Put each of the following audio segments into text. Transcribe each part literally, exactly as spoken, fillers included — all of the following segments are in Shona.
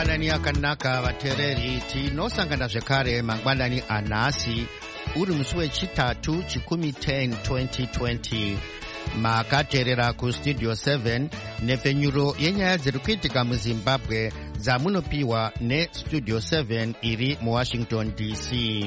mangwanani akanaka vateereri tinosangana zvekare mangwanani anhasi uri musi wechitatu chikumi ten twenty twenty makateerera kustudio seven nepfenyuro yenyaya dziri kuitika muzimbabwe dzamunopiwa nestudio seven iri muwashington D C.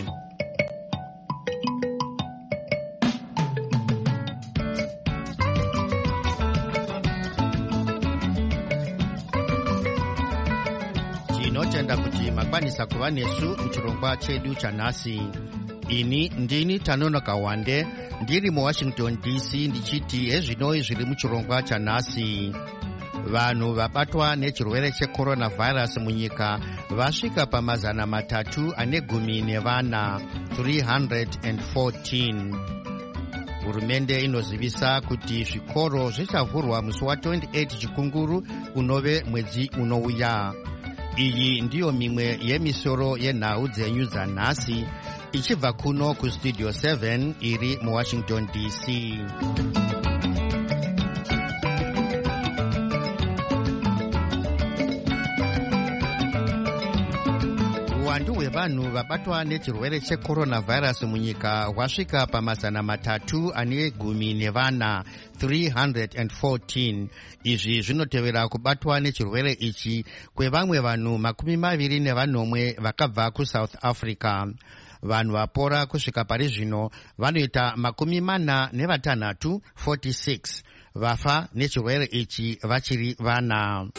tinotenda kuti makwanisa kuva nesu muchirongwa chedu chanhasi. Ini ndini Tanonoka Wande ndiri muwashington D C ndichiti hezvinoi zviri muchirongwa chanhasi. Vanhu vabatwa nechirwere checoronavirus munyika vasvika pamazana matatu ane gumi nevana three hundred fourteen. Hurumende inozivisa kuti zvikoro zvichavhurwa musi wa twenty-eight chikunguru unove mwedzi unouya. Iyi ndiyo mimwe yemisoro yenhau dzenyu dzanhasi ichibva kuno kustudio seven iri muwashington D C. Uwandu hwevanhu vabatwa nechirwere checoronavirus munyika hwasvika pamazana matatu ane gumi nevana three hundred fourteen. Izvi zvinotevera kubatwa nechirwere ichi kwevamwe vanhu makumi maviri nevanomwe vakabva kuSouth Africa. Vanhu vapora kusvika pari zvino vanoita makumi mana nevatanhatu forty-six. Vafa nechirwere ichi vachiri vana.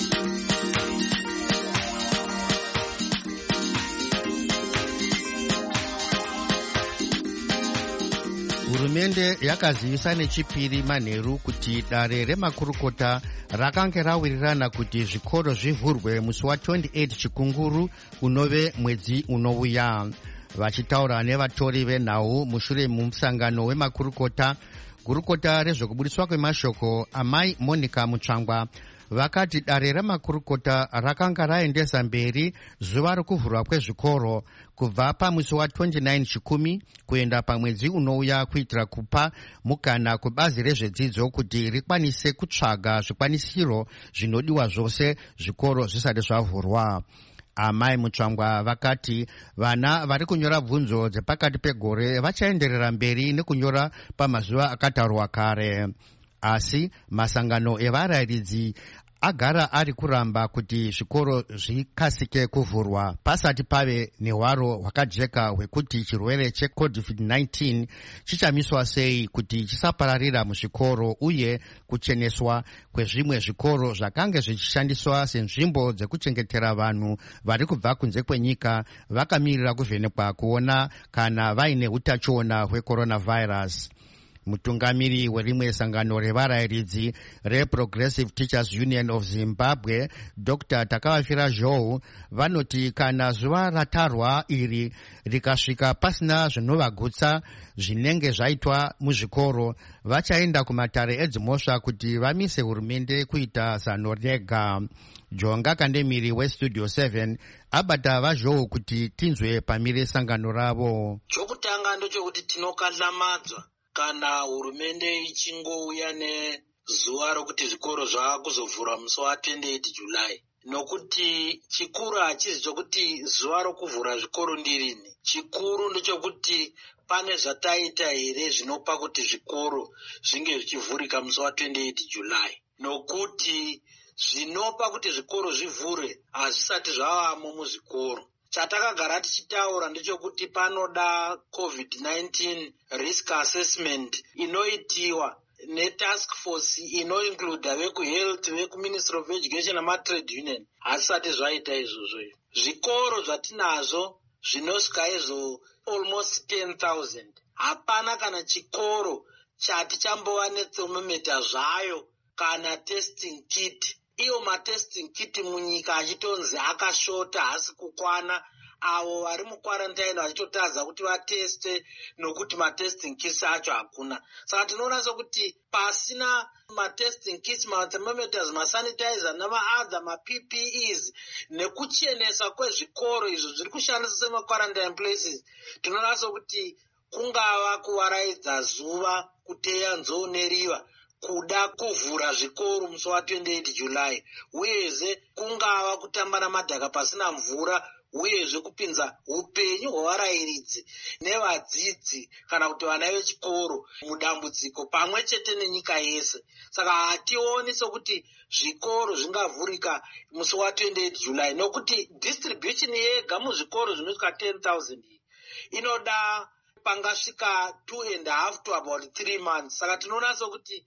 Hurumende yakazivisa nechipiri manheru kuti dare remakurukota rakange rawirirana kuti zvikoro zvivhurwe musi wa twenty-eight chikunguru unove mwedzi unouya. Vachitaura nevatori venhau mushure mumusangano wemakurukota, gurukota rezvekubudiswa kwemashoko amai Monica Mutsvangwa vakati dare remakurukota rakanga raendesa mberi zuva rokuvhurwa kwezvikoro kubva pamusi wa twenty-nine chikumi kuenda pamwedzi unouya kuitira kupa mukana kubazi rezvedzidzo kuti rikwanise kutsvaga zvikwanisiro zvinodiwa zvose zvikoro zvisati zvavhurwa. Amai Mutsvangwa vakati vana vari kunyora bvunzo dzepakati pegore vachaenderera mberi nekunyora pamazuva akataurwa kare. Asi masangano evarayiridzi agara ari kuramba kuti zvikoro zvikasike kuvhurwa pasati pave nehwaro hwakajeka hwekuti chirwere checovid nineteen chichamiswa sei kuti chisapararira muzvikoro uye kucheneswa kwezvimwe zvikoro zvakange zvichishandiswa senzvimbo dzekuchengetera vanhu vari kubva kunze kwenyika vakamirira kuvhenekwa kuona kana vaine utachiona hwecoronavirus. Mutungamiri werimwe sangano revarayiridzi reProgressive Teachers Union of Zimbabwe Doctor Takavafira Joe vanoti kana zuva ratarwa iri rikasvika pasina zvinovagutsa zvinenge zvaitwa muzvikoro vachaenda kumatare edzimhosva kuti vamise hurumende kuita zano rega. Jonga Kandemiri westudio seven abata vaJoe kuti tinzwe pamire sangano ravo. Chokutanga ndochokuti tinokalamadzwa kana hurumende ichingouya nezuva rokuti zvikoro zvakuzovhurwa musi wa twenty-eight July, nokuti chikuru hachizi chokuti zuva rokuvhura zvikoro ndirini. Chikuru ndechokuti pane zvataita here zvinopa kuti zvikoro zvinge zvichivhurika musi wa twenty-eight July, nokuti zvinopa kuti zvikoro zvivhure hazvisati zvavamo muzvikoro. Chatakagara tichitaura ndechekuti panoda covid nineteen risk assessment inoitiwa netask force inoincluda vekuhealth, vekuministry of education namatrade union. Hazvisati zvaita izvozvo. Zvikoro zvatinazvo zvinosvika izvo almost ten thousand. Hapana kana chikoro chati chambova nethermometer zvayo kana testing kit. Iyo matesting kit munyika achitonzi akashota hasi kukwana, avo vari mukwarantine vachitotadza kuti vateste nokuti matesting kits acho hakuna. Saka tinoona sokuti pasina matesting kits, mathermometers, masanitizer namaother maP P Es nekuchenesa kwezvikoro izvo zviri kushandisa semakwarantine places, tinoona sokuti kungava kuwaraidza zuva kuteya nzou neriva kuda kuvhura zvikoro musi wa28 July, uyezve kungava kutamba namadhaka pasina mvura, uyezve kupinza upenyu hwevarayiridzi nevadzidzi kana kuti vana vechikoro mudambudziko pamwe chete nenyika yese. Saka hationi sokuti zvikoro zvingavhurika musi wa28 July, nokuti distribution yega muzvikoro zvinosvika ten thousand inoda pangasvika two and a half to about three months. Saka tinoona sokuti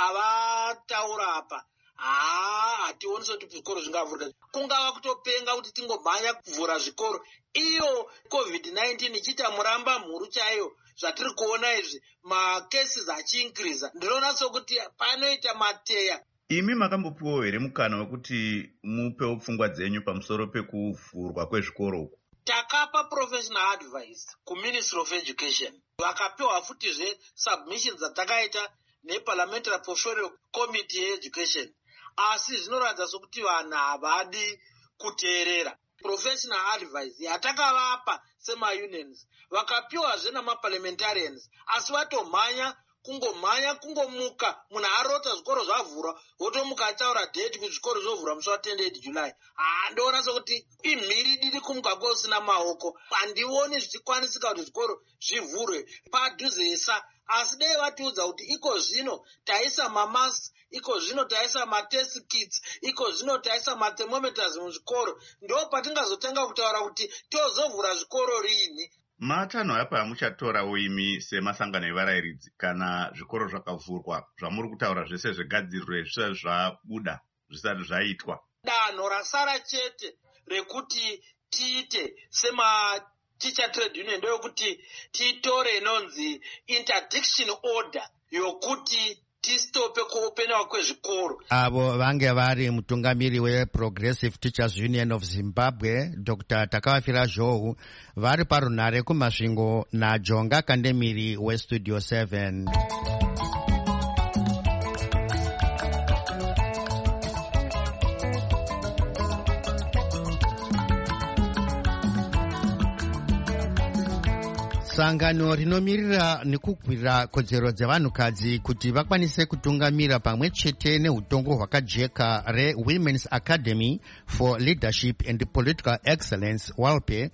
pavataura apa haa hationi soti zvikoro zvingavhurika. Kungava kutopenga kuti tingomhanya kuvhura zvikoro iyo covid nineteen ichiita muramba mhuru chaiyo. Zvatiri kuona izvi macases achiinkiriza, ndinoona sokuti panoita mateya. Imi makambopiwa here mukana wekuti mupewo pfungwa dzenyu pamusoro pekuvhurwa kwezvikoro uku? Takapa professional advice kuMinistry of Education, vakapiwa futizve submissions dzatakaita neParliamentary Portfolio Committee yeEducation, asi zvinoratidza sokuti vanhu havadi kuteerera professional advice yatakavapa sema-unions. Vakapiwazve namaparliamentarians, asi vatomhanya kungomhanya kungomuka, munhu arota zvikoro zvavhurwa wotomuka ataura date kuti zvikoro zvovhurwa musi wa28 July. Handiona sokuti imhiri diri kumuka kusina maoko. Handioni zvichikwanisika kuti zvikoro zvivhurwe padhuzesa, asi dai vatiudza kuti iko zvino taisa mamask, iko zvino taisa matest kits, iko zvino taisa mathermometers muzvikoro, ndo patingazotanga kutaura kuti tozovhura zvikoro rini. Matanho apa muchatorawo imi semasangano evarayiridzi kana zvikoro zvakavhurwa zvamuri kutaura zvese zvegadzirirwe zvisati zvabuda, zvisati zvaitwa? Danho rasara chete rekuti tiite sema teacher trade union ndoyokuti titore inonzi interdiction order yokuti tistope kuopenewa kwezvikoro. Avo vange vari mutungamiri weProgressive Teachers Union of Zimbabwe, Doctor Takavafira Zhou, vari parunhare kumasvingo naJonga Kandemiri weStudio seven. Sangano rinomirira nekukwira kodzero dzevanhukadzi kuti vakwanise kutungamira pamwe chete neutongo hwakajeka reWomen's Academy for Leadership and Political Excellence, WALPE,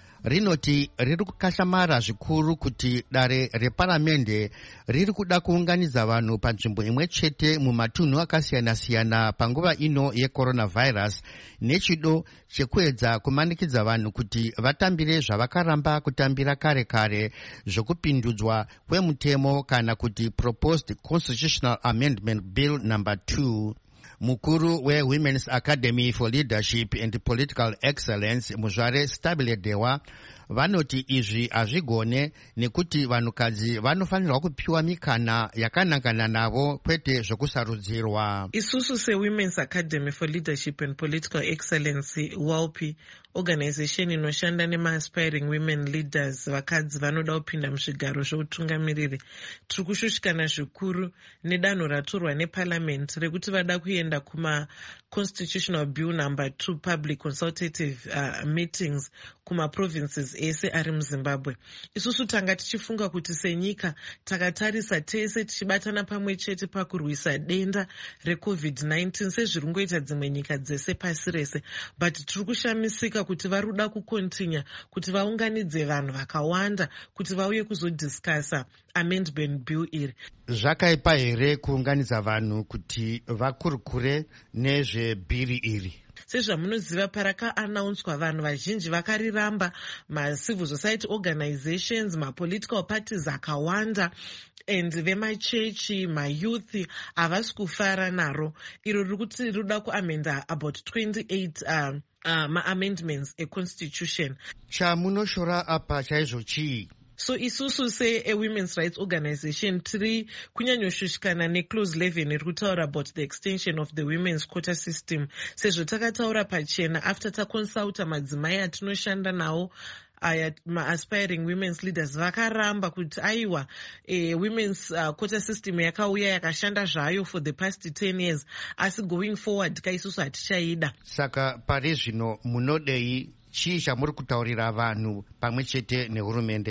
rinoti riri kukashamara zvikuru kuti dare reparamende riri kuda kuunganidza vanhu panzvimbo imwe chete mumatunhu akasiyana-siyana panguva ino yecoronavirus, nechido chekuedza kumanikidza vanhu kuti vatambire zvavakaramba kutambira kare kare zvokupindudzwa kwemutemo kana kuti Proposed Constitutional Amendment Bill number two. Mukuru weWomen's Academy for Leadership and Political Excellence, Muzvare Stabile Dewa, vanoti izvi hazvigone nekuti vanhukadzi vanofanirwa kupiwa mikana yakanangana navo kwete zvokusarudzirwa. Isusu seWomen's Academy for Leadership and Political Excellence, WALPE, organization inoshanda nema-aspiring women leaders, vakadzi vanoda kupinda muzvigaro zvoutungamiriri, tiri kushushikana zvikuru nedanho ratorwa neparliament rekuti vada kuenda kuma constitutional bill number two public consultative uh, meetings kuma provinces ese ari muZimbabwe. Isusu tanga tichifunga kuti senyika takatarisa tese tichibatana pamwe chete pakurwisa denda recovid nineteen sezviri ngoita dzimwe nyika dzese pasi rese, but tiri kushamisika kuti vari kuda kukontinya kuti vaunganidze vanhu vakawanda kuti vauye kuzodiscasa amendment bill iri. Zvakaipa here kuunganidza vanhu kuti vakurukure nezvebhiri iri? Sezvamunoziva, parakaanaunswa vanhu vazhinji vakariramba, ma-civil society organizations, ma-political parties akawanda, and vemachechi, mayouth havasi kufara naro. Iro riri kuti rinoda kuamenda about twenty-eight uh, uh, ma-amendments econstitution. Chamunoshora apa chaizvo chii? So isusu se-women's rights organization tiri kunyanyoshushikana neclose eleven iri kutaura about the extension of the women's quota system, sezvo takataura pachena after takonsulta madzimai atinoshanda nawo aya ma-aspiring women's leaders vakaramba kuti aiwa eh, women's uh, quota system yakauya yakashanda zvayo for the past ten years, asi going forward kaisusu hatichaida. Saka pari zvino munodei chii chamuri kutaurira vanhu pamwe chete nehurumende?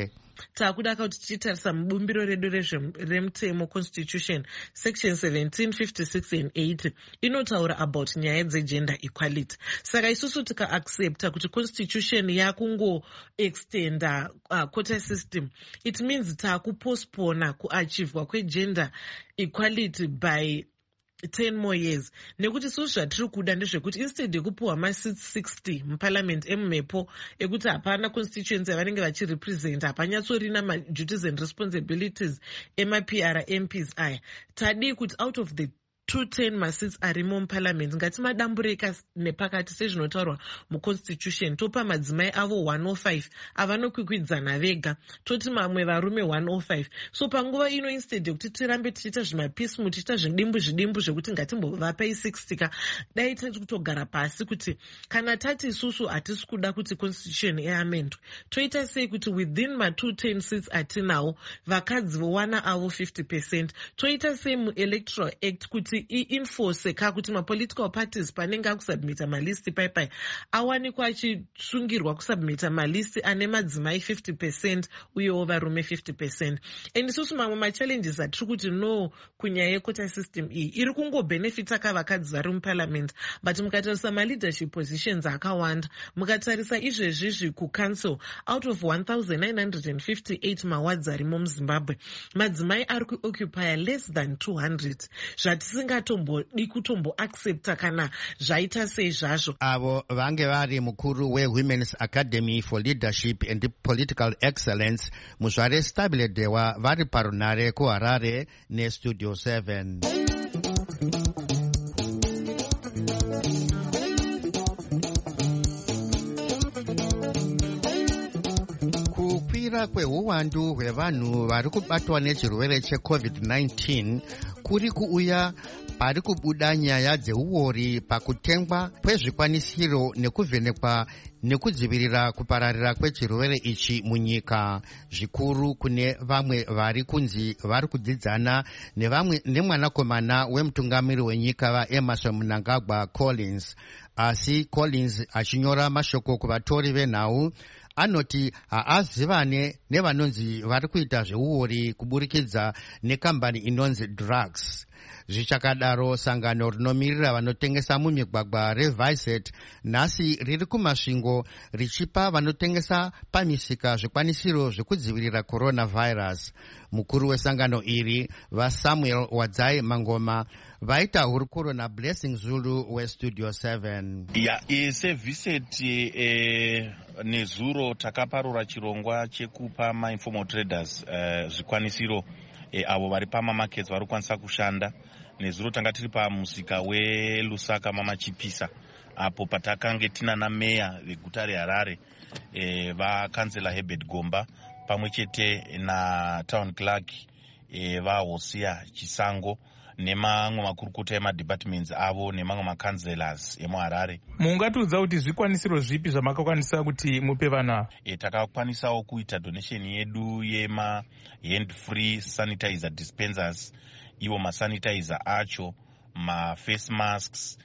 taakuda kuti tichitarisa mubumbiro redu remutemo constitution section seventeen fifty-six and eighty inotaura about nyaya dzegender equality. Saka isusu tikaaccepta kuti constitution yakungoextenda uh, quota system, it means taakupostpona kuachivwa kwegender equality by ten more years. Nekuti isusu zvatiri kuda ndezvekuti instead yekupuwa ma-seats sixty muparliament emumhepo ekuti hapana constituency yavanenge vachirepresenta, hapanyatsorina ma-duties and responsibilities ema-P R M Ps aya, tadi kuti out of the two ten masits arimo muparliament ngatimadambureka nepakati sezvinotaurwa muconstitution, topa madzimai avo one oh five avanokwikwidzana vega, toti mamwe varume one oh five. So panguva ino instead yekuti tirambe tichiita zvimapismu tichiita zvidimbu zvidimbu zvekuti ngatimbovapai sixty ka, dai tati kutogara pasi kuti kana tati isusu hatisi kuda kuti constitution iamendwe, toita sei kuti within ma two ten seats atinawo vakadzi vowana avo fifty percent, toita sei muelectoral act kuti i-enforce ka kuti ma-political parties panenge akusubmita malisti paipai awanikwa achisungirwa kusubmita malisti ane madzimai fifty percent uyewo varume fifty percent. And isusu mamwe machallenges atiri kuti no kunyaya yequota system iyi iri kungobhenefita kavakadzi vari muparliament, but mukatarisa ma-leadership positions akawanda, mukatarisa izvezvizvi kucouncil out of one thousand nine hundred fifty-eight mawards arimo muzimbabwe madzimai ari kuoccupy less than two hundred, zvatisinga ngatombodi kutomboaccepta kana zvaita sei zvazvo. Avo vange vari mukuru weWomen's Academy for Leadership and Political Excellence muzvare Stabiledewa vari parunare kuHarare neStudio seven. Kukwira kweuwandu hwevanhu vari kubatwa nechirwere checovid nineteen kuri kuuya pari kubuda nyaya dzeuori pakutengwa kwezvikwanisiro nekuvhenekwa nekudzivirira kupararira kwechirwere ichi munyika, zvikuru kune vamwe vari kunzi vari kudzidzana nevamwe nemwanakomana wemutungamiri wenyika vaEmmerson Mnangagwa Collins. Asi Collins achinyora mashoko kuvatori venhau anoti haazivane nevanonzi vari kuita zveuori kuburikidza nekambani inonzi drugs. Zvichakadaro, sangano rinomirira vanotengesa mumigwagwa reViset nhasi riri kumasvingo richipa vanotengesa pamisika zvikwanisiro zvekudzivirira coronavirus. Mukuru wesangano iri vaSamuel Wadzai Mangoma vaita hurukuro naBlessing Zulu weStudio seven. Ya seViset eh, nezuro takaparura chirongwa chekupa mainformal traders eh, zvikwanisiro eh, avo vari pamamarkets vari kukwanisa kushanda. Nezuro tanga tiri pamusika weLusaka mamachipisa apo patakange tina nameya veguta reHarare eh, vakanzela Herbert Gomba pamwe chete na town clerk eh, vaHosia Chisango nemamwe makurukota emadepartments avo nemamwe makanzelors emuHarare. Mungatiudza kuti zvikwanisiro zvipi zvamakakwanisa kuti mupe vana? E, takakwanisawo kuita donation yedu yema hand free sanitizer dispensers, iwo masanitizer acho, ma face masks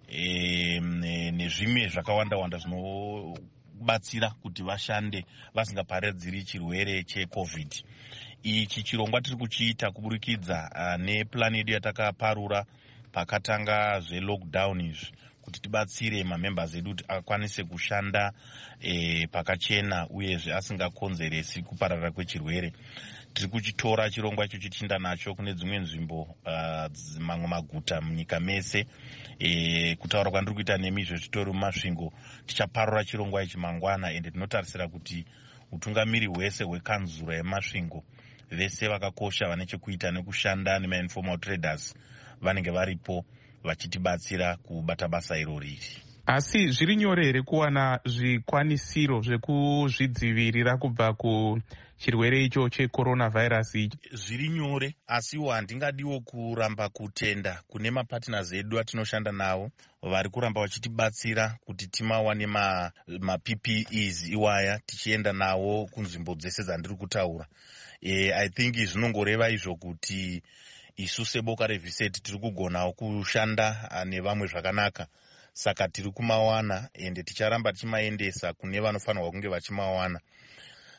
e, nezvimwe zvakawanda wanda zvinobatsira kuti vashande vasingaparadziri chirwere checovid. Ichi chirongwa tiri kuchiita kuburikidza uh, neplan yedu yatakaparura pakatanga zvelockdown izvi kuti tibatsire mamembers edu kuti akwanise kushanda eh, pakachena uyezve asingakonzeresi kupararira kwechirwere. Tiri kuchitora chirongwa icho chichienda nacho kune dzimwe nzvimbo uh, mamwe maguta munyika mese. E, kutaura kwandiri kuita nemi izvo zvitori mumasvingo tichaparura chirongwa ichi mangwana, ende tinotarisira kuti utungamiri hwese hwekanzura yemasvingo vese vakakosha vane chekuita nekushanda nemainformal traders vanenge varipo vachitibatsira kubata basa iro riri. Asi zviri nyore here kuwana zvikwanisiro zvekuzvidzivirira kubva kuchirwere icho checoronavirus ichi? Zviri nyore, asiwo handingadiwo kuramba kutenda kune mapartners edu atinoshanda nawo vari kuramba vachitibatsira kuti timawane ma, ma P P Es iwaya tichienda nawo kunzvimbo dzese dzandiri kutaura. E, I think zvinongoreva izvo kuti isu seboka reViset tiri kugonawo kushanda nevamwe zvakanaka, saka tiri kumawana ende ticharamba tichimaendesa kune vanofanirwa kunge vachimawana.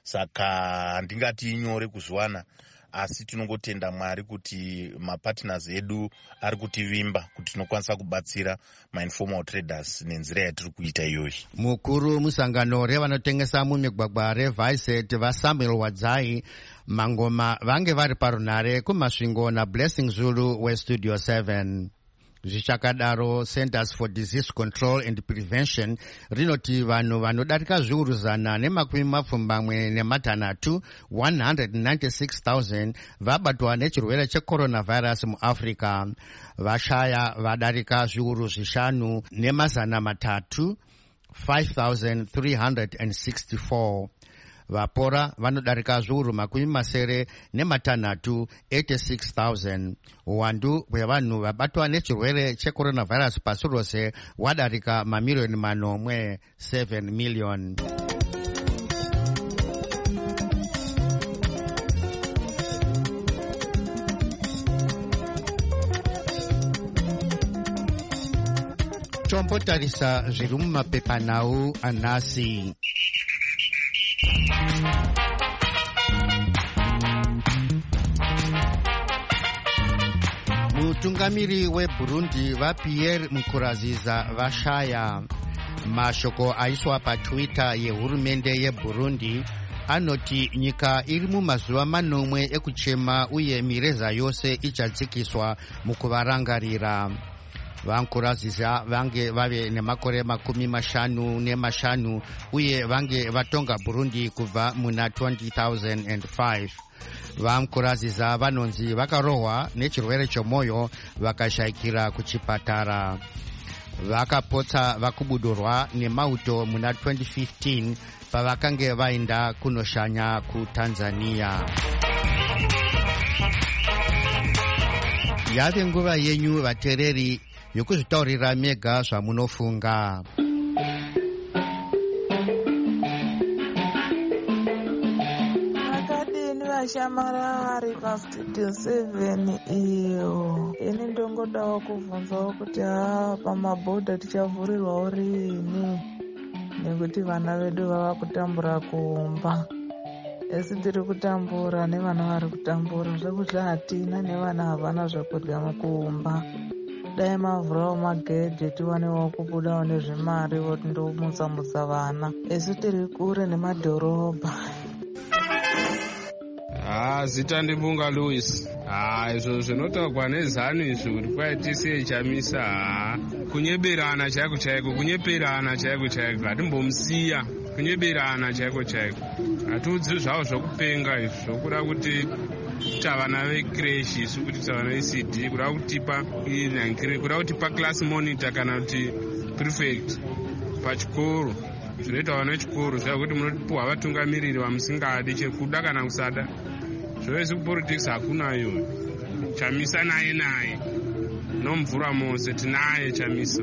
saka handingati inyore kuzviwana, asi tinongotenda Mwari kuti mapartners edu ari kutivimba kuti tinokwanisa kubatsira mainformal traders nenzira yatiri kuita iyoyi. Mukuru musangano revanotengesa mumigwagwa reViset vaSamuel Wadzai Mangoma vange vari parunare kumasvingo naBlessing Zulu weStudio seven. Zvichakadaro, Centers for Disease Control and Prevention rinoti vanhu vanodarika zviuru zana nemakumi mapfumbamwe nematanhatu one hundred ninety-six thousand vabatwa nechirwere checoronavirus muAfrica. Vashaya vadarika zviuru zvishanu nemazana matatu five thousand three hundred sixty-four. Vapora vanodarika zviuru makumi masere nematanhatu eighty-six thousand. Uwandu hwevanhu vabatwa nechirwere checoronavirus pasi rose wadarika mamiliyoni manomwe seven million. Tombotarisa zviri mumapepanhau anhasi. Mutungamiri weBurundi vaPierre Nkurunziza vashaya. Mashoko aiswa paTwitter yehurumende yeBurundi anoti nyika iri mumazuva manomwe ekuchema uye mireza yose ichadzikiswa mukuvarangarira. Vankurunziza vange vave nemakore makumi mashanu nemashanu uye vange vatonga Burundi kubva muna two thousand five. Vankurunziza vanonzi vakarohwa nechirwere chomwoyo vakashayikira kuchipatara. Vakapotsa vakubudurwa nemauto muna twenty fifteen pavakange vaenda kunoshanya kuTanzania. Yave nguva yenyu vatereri yokuzvitaurira mega zvamunofunga. Shamarari paStudio seven iyo ini ndongodawo kubvunzawo kuti haa pamabhodha tichavhurirwawo rini, nekuti vana vedu vava kutambura kumba. Esi tiri kutambura nevana vari kutambura, zvekuti hatina nevana havana zvekudya mukumba. Dai mavhurawo magedhe tiwanewo kubudawo nezvimari voti ndomutsamutsa vana. Esi tiri kure nemadhorobha. Ah, zita ndibunga Louis. Ah, izvo zvinotaurwa nezanu izvo kuti kwai tisiye chamisa. Ah, kunyeberana chaiko chaiko, kunyeperana chaiko chaiko, hatimbomusiya. Kunyeberana chaiko chaiko. Hatiudzi zvavo zvokupenga izvo, zvokuda kuti tavana vecreche isu, kuti tavana veC D, kuda kutipa kuda kutipa class monitor kana kuti prefect pachikoro. Zvinoita vana vechikoro zvakuti munotipuwa vatungamiriri vamusingadi chekuda kana kusada. Zvose kupolitics hakunayo. Chamisa naye naye nomvura mose tinaye Chamisa.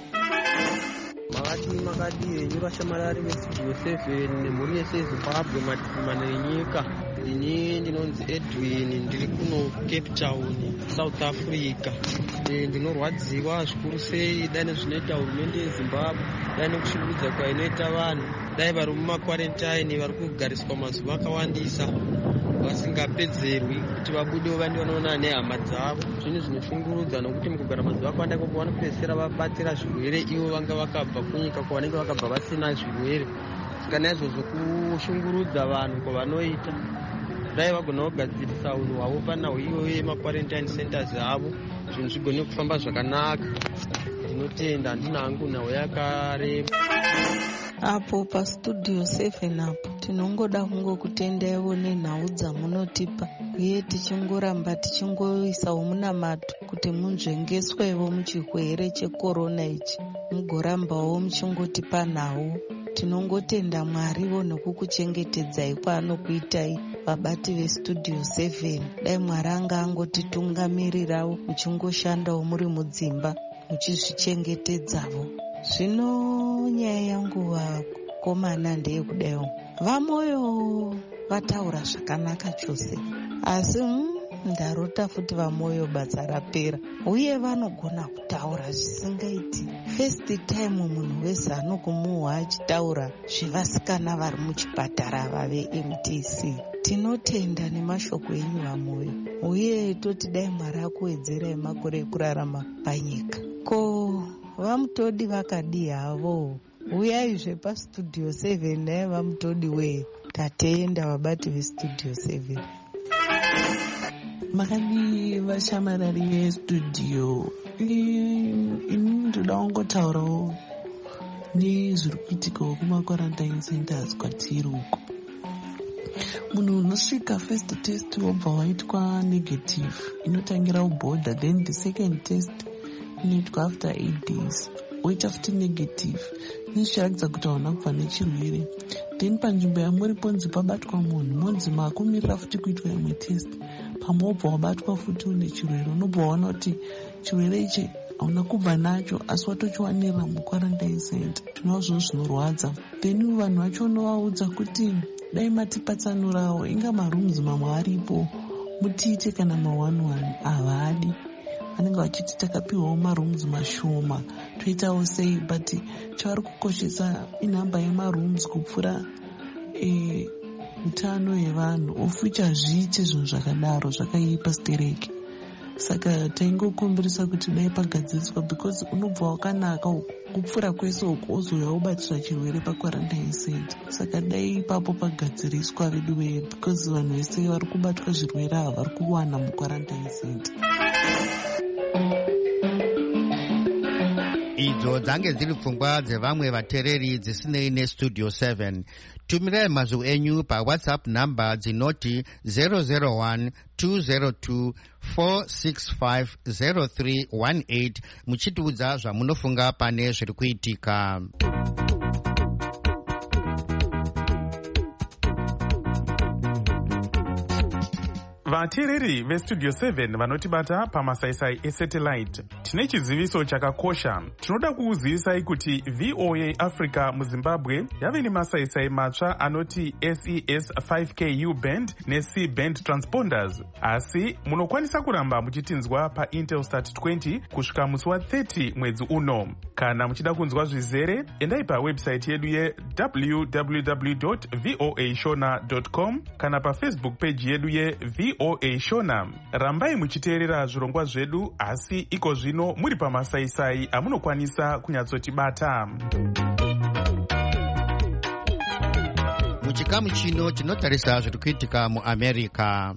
Makati makati yenyu vashamarari veStudio seven nemhuri yese yeZimbabwe matifumana enyika. Ini ndinonzi Edwin, ndiri kuno Cape Town, South Africa. Ndinorwadziwa zvikuru sei dai nezvinoita hurumende yeZimbabwe, dai nekushungurudza kwainoita vanhu, dai vari mumakwarentaini vari kugariswa mazuva akawandisa vasingapedzerwi kuti vabudewo vandi vanoona nehama dzavo. Zvinhu zvinoshungurudza nokuti mukugara mazuva akawanda ikoko vanopedzisira vabatira zvirwere ivo vanga vakabva kunyika kwavanenge vakabva vasina zvirwere. Saka naizvozvo kushungurudza vanhu kwavanoita, dai vagona kugadzirisa unhu hwavo panhau iyoyo yemakwarentaini centers avo, zvinhu zvigone kufamba zvakanaka. Ndinotenda, handina hangu nhau yakareba. Apo paStudio seven apo tinongoda kungokutendaiwo nenhau dzamunotipa, uye tichingoramba tichingoisawo munamato kuti munzvengeswewo muchirwere chekorona ichi, mugorambawo muchingotipa nhau. Tinongotenda Mwariwo nokukuchengetedzai kwaanokuitai vabati veStudio seven. Dai Mwari anga angotitungamirirawo muchingoshandawo muri mudzimba muchizvichengetedzawo. Zvino nyaya yangu vakomana ndeyekudayo, vamoyo vataura zvakanaka chose, asi ndarota futi vamoyo basa rapera, uye vanogona kutaura zvisingaiti. First time munhu wezano kumuhwa achitaura zvevasikana vari muchipatara vave M T C. Tinotenda nemashoko enyu vamoyo, uye toti dai Mwari akuwedzerai makore ekurarama panyika. Ko vamutodi vakadi havo, uyaizve pastudio seven naye vamutodi we. Tatenda vabati vestudio seven. Makadi vashamarari vestudio, ini ndoda kungotaurawo nezviri kuitikawo kuma-quarantine centers kwatiri uko. Munhu unosvika first test wobva waitwa negative inotangira ubhodha, then the second test inoitwa after eight days woita futi negative, nezvichiratidza kuti hauna kubva nechirwere. Then panzvimbo yamuri ponzi pabatwa munhu, monzi makumirira futi kuitwa imwe test. Pamwe wobva wabatwa futi une chirwere, unobva waona kuti chirwere ichi hauna kubva nacho asi watochiwanira muquarantine center. Tinozvo zvinorwadza. Then vanhu vacho unovaudza kuti dai matipatsanurawo, inga marooms mamwe aripo mutiite kana ma-one one, havadi. Vanenge vachiti takapiwawo marooms mashoma toitawo sei, but chavari kukoshesa inhamba yemarooms kupfuura utano hwevanhu, ofucha zviite zvinhu zvakadaro zvakaipa stereki. Saka taingokumbirisa kuti dai pagadziriswa, because unobva wakanaka kupfuura kwese uku ozouya obatira chirwere paquarantine center. Saka dai ipapo pagadziriswa vedu veye, because vanhu vese vari kubatwa zvirwere ava vari kuwana muquarantine center. Idzo dzange dziri pfungwa dzevamwe vatereri dzisinei nestudio seven. Tumirai mazwi enyu pawhatsapp namba dzinoti zero zero one two zero two four six five zero three one eight muchitiudza zvamunofunga pane zviri kuitika. vateereri vestudio seven vanotibata pamasaisai esatellite, tine chiziviso chakakosha. Tinoda kukuzivisai kuti V O A Africa muZimbabwe yave nemasaisai matsva anoti S E S five K U band ne-C band transponders, asi munokwanisa kuramba muchitinzwa paintelstat twenty kusvika musi wa thirty mwedzi uno. Kana muchida kunzwa zvizere, endai pawebsite yedu ye w w w dot voa shona dot com kana pafacebook page yedu ye V O A Shona. Rambai muchiteerera zvirongwa zvedu, asi iko zvino muri pamasaisai amunokwanisa kunyatsotibata. Muchikamu chino tinotarisa zviri kuitika muAmerica.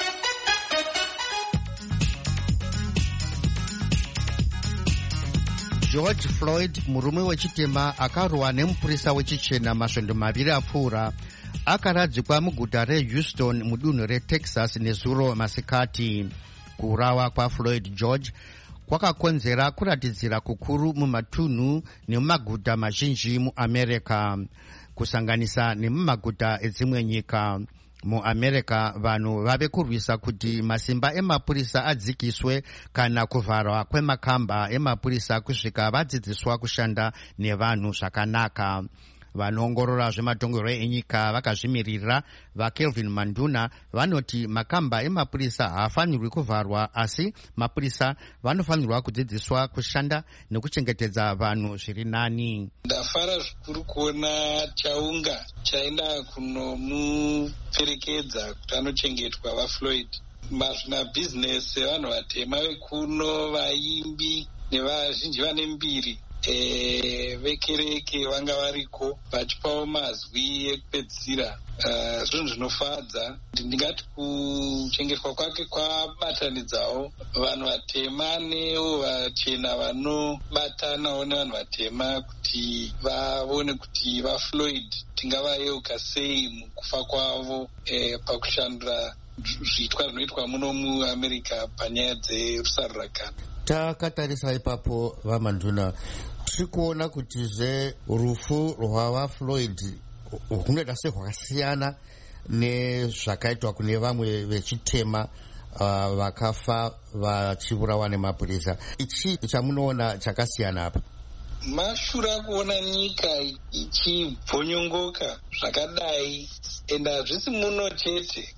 George Floyd, murume wechitema akarwa nemupurisa wechichena masvondo maviri apfuura, akaradzikwa muguta reHouston mudunhu reTexas nezuro masikati. Kuurawa kwaFloyd George kwakakonzera kuratidzira kukuru mumatunhu nemumaguta mazhinji muAmerica, kusanganisa nemumaguta edzimwe nyika. MuAmerica vanhu vave kurwisa kuti masimba emapurisa adzikiswe kana kuvharwa kwemakamba emapurisa kusvika vadzidziswa kushanda nevanhu zvakanaka. Vanoongorora zvematongerwo enyika vakazvimirira vaKelvin Manduna vanoti makamba emapurisa haafanirwi kuvharwa, asi mapurisa vanofanirwa kudzidziswa kushanda nekuchengetedza vanhu zviri nani. Ndafara zvikuru kuona chaunga chaenda kunomuperekedza kuti anochengetwa vaFloyd. Mazvina bhizinesi evanhu vatema vekuno, vaimbi nevazhinji vane mbiri E, vekereke vanga variko vachipawo mazwi ekupedzisira. Uh, zvinhu zvinofadza. Ndingati kuchengetwa kwake kwabatanidzawo vanhu vatema nevo vachena vanobatanawo nevanhu vatema kuti vaone kuti vaFloyd tingavayeuka sei mukufa kwavo eh, pakushandura zviitwa zvinoitwa muno muAmerica panyaya dzerusarurakana. Takatarisa ipapo vaManduna, tiri kuona kuti zve rufu rwavaFloyd hunoita sehwakasiyana nezvakaitwa kune vamwe vechitema uh, vakafa vachiurawa nemapurisa. Ichi chamunoona chakasiyana apa? Mashure akuona nyika ichibvonyongoka zvakadai, enda hazvisi muno chete.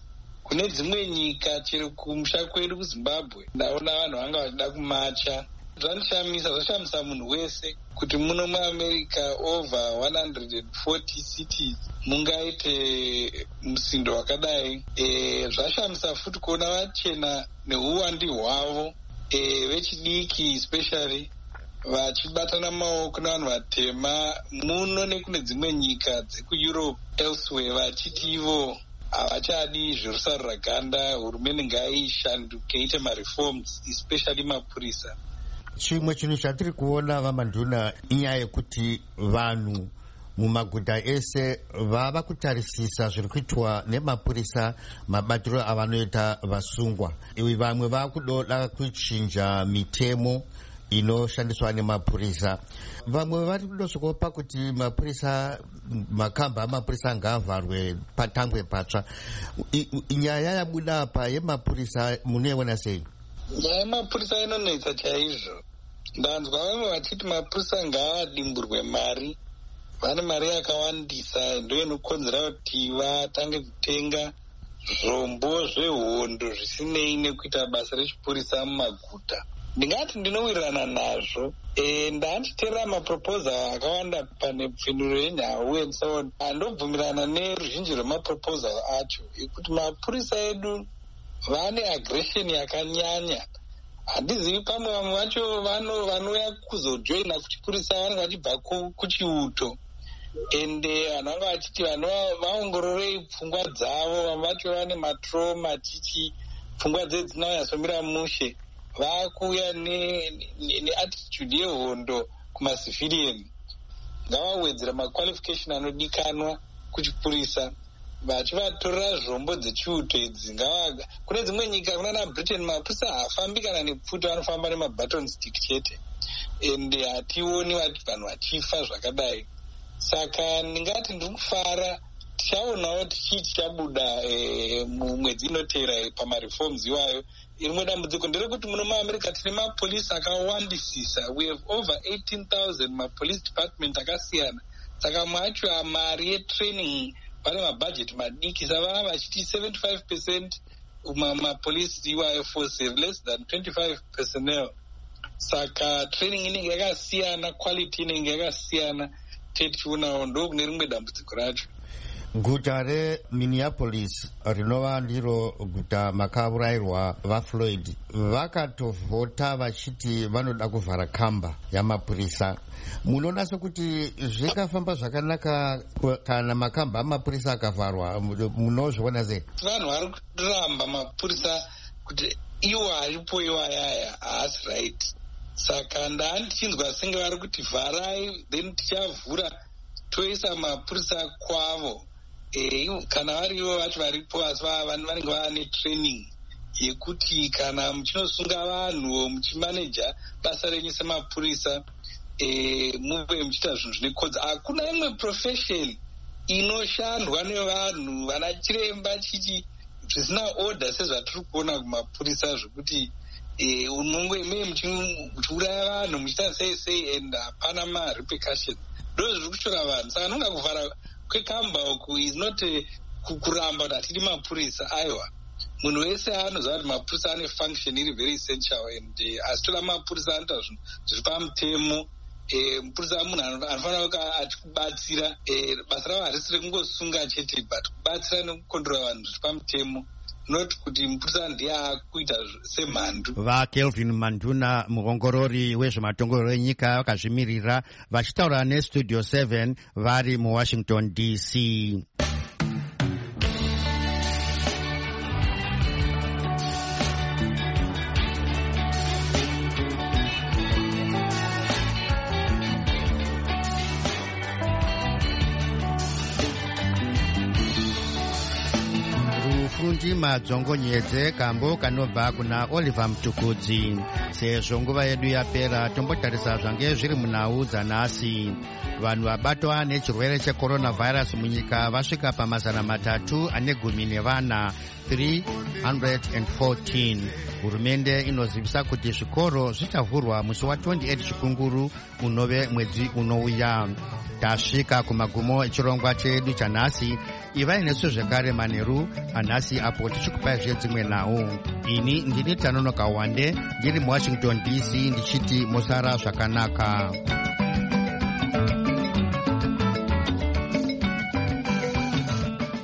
kune dzimwe nyika chero kumusha kwedu kuzimbabwe ndaona vanhu vanga vachida kumacha. Zvanoshamisa, zvashamisa munhu wese kuti muno muamerica over one hundred forty cities mungaite musindo wakadai. E, zvashamisa futi kuona vachena neuwandi hwavo e, vechidiki especially vachibatana maoko nevanhu vatema muno nekune dzimwe nyika dzekueurope elsewhere vachiti ivo havachadi zverusarura ganda, hurumende ngaishanduke ite mareforms especially mapurisa. Chimwe chinhu chatiri kuona vamanduna inyaya yekuti vanhu mumaguta ese vava kutarisisa zviri kuitwa nemapurisa mabatiro avanoita vasungwa. Ivi vamwe vakudoda kuchinja mitemo inoshandiswa nemapurisa. Vamwe vari kudosvikopa kuti mapurisa makamba amapurisa ngaavharwe patangwe patsva. Nyaya yabuda apa yemapurisa munoiona sei? Nyaya yemapurisa inonetsa chaizvo. Ndanzwa vamwe vachiti mapurisa ngaadimburwe mari. Vane mari yakawandisa ndo inokonzera kuti vatange kutenga zvombo zvehondo zvisinei nekuita basa rechipurisa mumaguta. Ndingati ndinowirirana nazvo. E, ndandichiteerera maproposal akawanda pane pfinduro yenhau and so on. Handobvumirana neruzhinji rwemaproposal acho ekuti mapurisa edu vane aggression yakanyanya. Handizivi pamwe vamwe vacho vanouya kuzojoina kuchipurisa vanenge vachibva kuchiuto. Ende vanhu vanga vachiti vaongororei pfungwa dzavo, vamwe vacho vane matrauma chichi pfungwa dzedu dzinonyatsomira mushe. Vakuuya neattitude yehondo kumacivilian. Ngavawedzera maqualification anodikanwa kuchipurisa vachivatorera zvombo dzechiuto idzi. Kune dzimwe nyika kunana Britain mapurisa haafambi kana nepfuta, vanofamba nemabaton stick chete, ende hationi vanhu vachifa zvakadai. Saka ndingati ndiri kufara tichaonawo tichii chichabuda mumwedzi inotevera pamareforms iwayo. Rimwe dambudziko nderekuti muno muamerica tine mapolisi akawandisisa. We have over eighteen thousand mapolice department akasiyana. Saka mwacho mari yetraining vane mabhajeti madiki, savava vachiti seventy-five percent mapolisi iwayo force have less than twenty-five personnel. Saka training inenge yakasiyana, quality inenge yakasiyana. Tichionawo ndo kune rimwe dambudziko racho. Guta reMinneapolis rinova ndiro guta makaurayirwa vaFloyd vakatovhota vachiti vanoda kuvhara kamba yamapurisa. Munoona sekuti zvikafamba zvakanaka kana makamba amapurisa akavharwa, munozviona sei? Vanhu vari kuramba mapurisa kuti iwo aripo iwo ayaya haasi right. Saka ndantichinzwa senge vari kuti vharai then tichavhura toisa mapurisa kwavo. E, kana varivo vacho varipo asi vanenge vane training yekuti kana muchinosunga vanhu muchimaneja basa renyu semapurisa e, muve muchiita zvinhu zvine kodza. Hakuna imwe profession inoshandwa nevanhu vana chiremba chichi zvisina order sezvatiri kuona kumapurisa zvekuti e, unongwe meye muchiuraya vanhu muchiita sei sei and hapana marepercussion. Ndo zviri kushora vanhu. Saka nonga kuvhara kwekamba uku is not kuramba kuti hatidi mapurisa. Aiwa, munhu wese anoziva kuti mapurisa ane function iri very essential and asitoda mapurisa anoita zvinhu zviri pamutemo. Mupurisa munhu anofanira kuva achikubatsira. Basa ravo harisi rekungosunga chete but kubatsira nekukondora vanhu zviri pamutemo, not kuti mupurisa ndiye akuita semhandu. VaKelvin Manduna, muongorori wezvematongerero enyika vakazvimirira vachitaura nestudio seven vari muWashington D C. Fundi madzongonyedze kambo kanobva kuna Oliver Mtukudzi. Sezvo nguva yedu yapera tombotarisa zvange zviri munhau dzanhasi. Vanhu vabatwa nechirwere checoronavirus munyika vasvika pamazana matatu ane gumi nevana, three hundred fourteen. Hurumende inozivisa kuti zvikoro zvichavhurwa musi wa twenty-eight chikunguru unove mwedzi unouya. Tasvika kumagumo echirongwa chedu chanhasi. ivai nesu zvekare Manheru hanhasi apo tichikupai zvedzimwe nhau. Ini ndini Tanonoka Wande ndiri muWashington D C ndichiti musara zvakanaka.